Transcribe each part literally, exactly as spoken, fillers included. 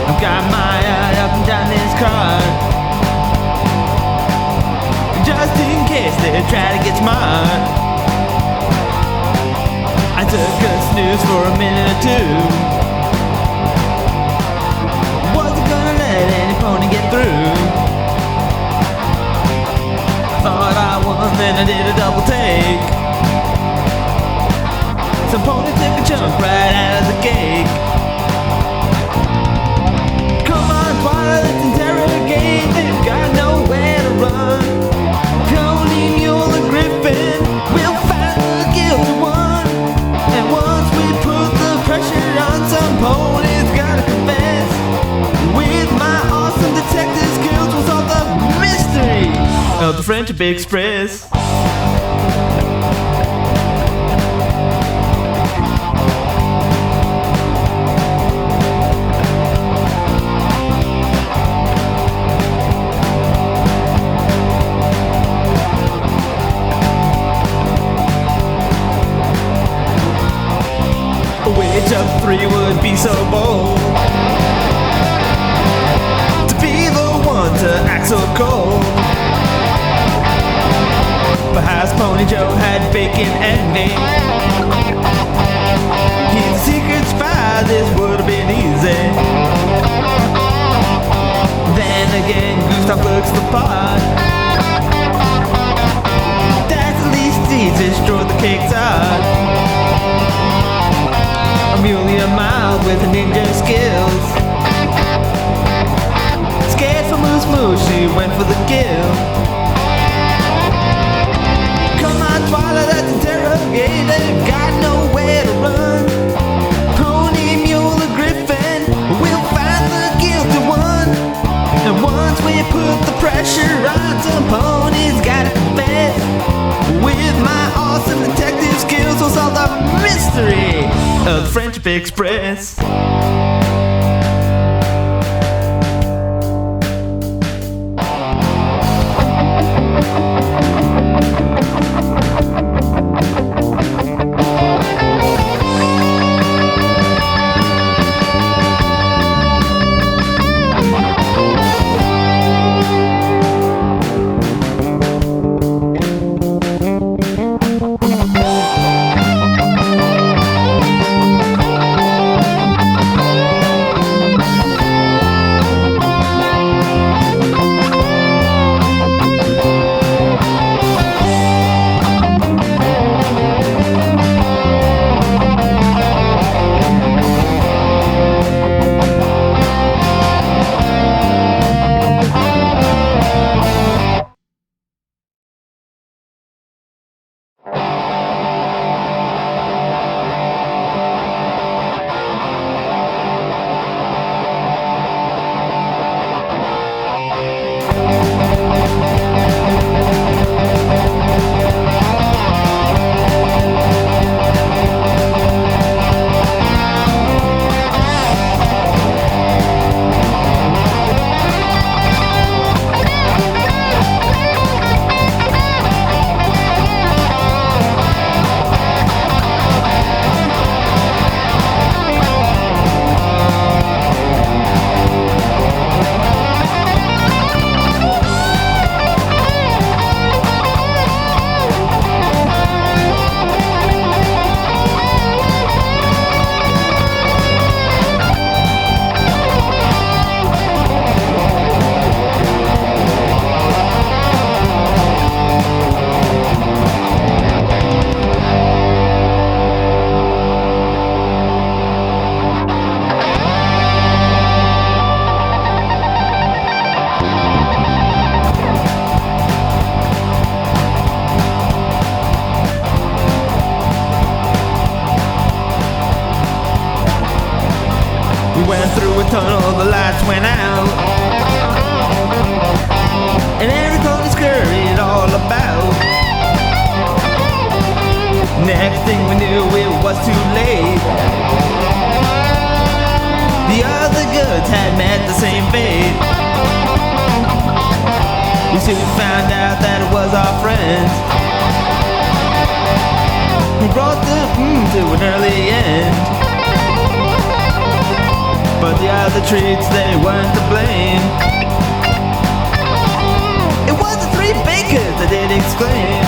I've got my eye up and down this car, just in case they try to get smart. I took a snooze for a minute or two. Wasn't gonna let any pony get through. I thought I won, then I did a double take. Some pony took a chunk right out of the cake. Come on, Twilight, let's interrogate. They've got nowhere to run. Pony, Mule, and Griffin, we'll find the guilty one. And once we put the pressure on, some ponies gotta confess. With my awesome detective skills, we'll solve the mystery of the Friendship Express. Which of three would be so bold to be the one to act so cold? Perhaps Pony Joe had bacon envy. He's a secret spy, this would have been easy. Then again, Gustav looks the part. That's at least easy, destroyed the cake tart. Amelia Mild with ninja skills. Scared for Moose Moose, she went for the kill. Come on, Twilight, let's interrogate. They've got nowhere to run. Pony, Mule, and Griffin, we'll find the guilty one. And once we put the pressure on, some ponies gotta confess. With my awesome detective skills, we'll solve the mystery of the Friendship Express. Went through a tunnel, the lights went out, and every pony scurried all about. Next thing we knew, it was too late. The other goods had met the same fate. We soon found out that it was our friends who brought the mm to an early end. but the other treats, they weren't to blame. It was the three bakers that did exclaim.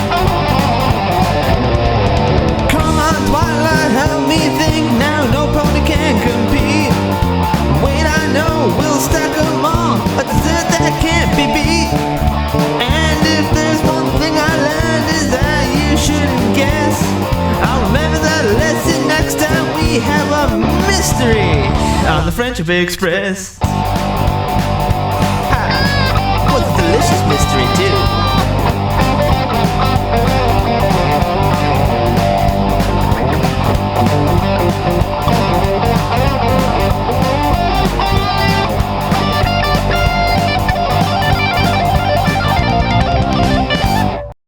Come on, Twilight, help me think now. No pony can compete. Wait, I know, we'll stack them all. A dessert that can't be beat. And if there's one thing I learned is that you shouldn't guess. I'll remember that lesson next time we have a mystery on the Friendship Express. Ah, it was a delicious mystery too.